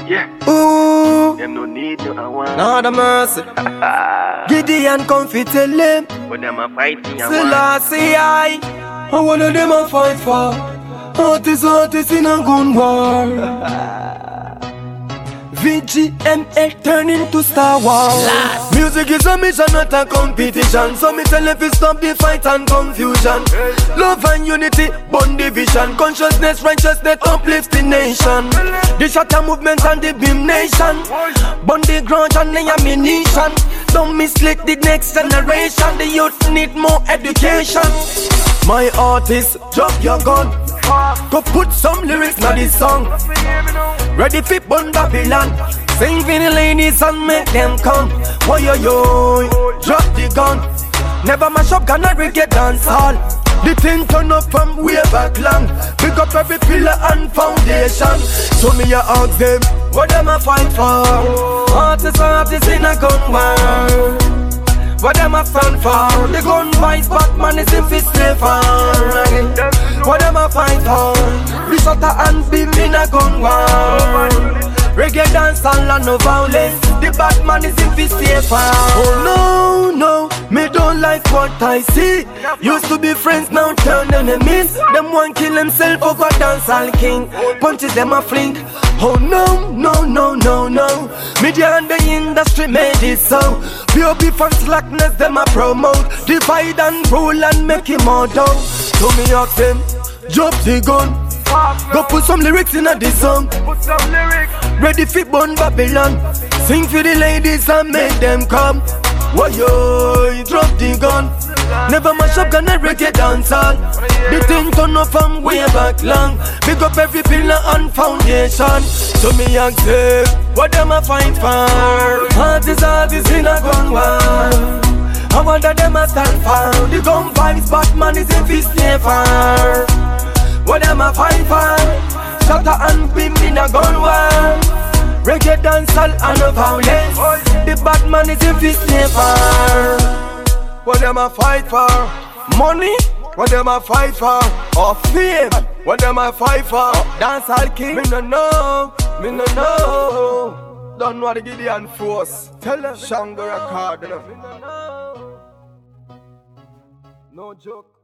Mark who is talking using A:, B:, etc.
A: Yeah.
B: Ooh,
A: Them no need no I want.
B: Lord of mercy. Gideon come fi tell them.
A: But them a fight me I want.
B: Selassie I. And one of them a fight for. Artists in a gun war. VGMA turn into Star Wars. Music is a mission, not a competition. So me tell if you stop the fight and confusion. Love and unity, bond division. Consciousness, righteousness, uplift the nation. The shatter movement and the beam nation. Bond the grudge and the ammunition. Don't mislead the next generation. The youth need more education. My artist, drop your gun. Go put some lyrics na this song. Ready fi burn Babylon. Sing for the ladies and make them come. Why yo yo, drop the gun. Never mash up Ghana reggae dance hall. The thing turn up from way back long. Pick up every pillar and foundation. So me a ask them, what them a fight for? Artists in a gun war. What them a stand for? The gun vice Batman is in fist stay far. What them a fight for? Risotto and beam in a gun war. Reggae dance and no violence. The Batman is in fist stay far. Oh no, me don't like what I see. Used to be friends, now turn enemies. Them want kill themself over dancehall king. Punches them a fling. Oh no. Media and the industry made it so. Pure beef and slackness them a promote. Divide and rule and make him more dough. So me ask them, drop the gun. Go put some lyrics in a this song. Ready fi burn Babylon. Sing for the ladies and make them come. Why yo, drop the gun. Never mash up Ghana reggae dancehall. The thing turn up from way back long. Big up every pillar and foundation. So me ask them, what them a fight for? Artists in a gun war. I wonder them a stand for. The gun vibes Batman is in fist stay far. What them a fight for? Shatter and beam in a gun war. Reggae dancehall and no violence. The Batman is in fist stay far. What them a fight for? Money? What them a fight for? Or fame? What them a fight for? Dancehall king? Me no know. Don't know the Gideon force. Tell them Shango record. No joke.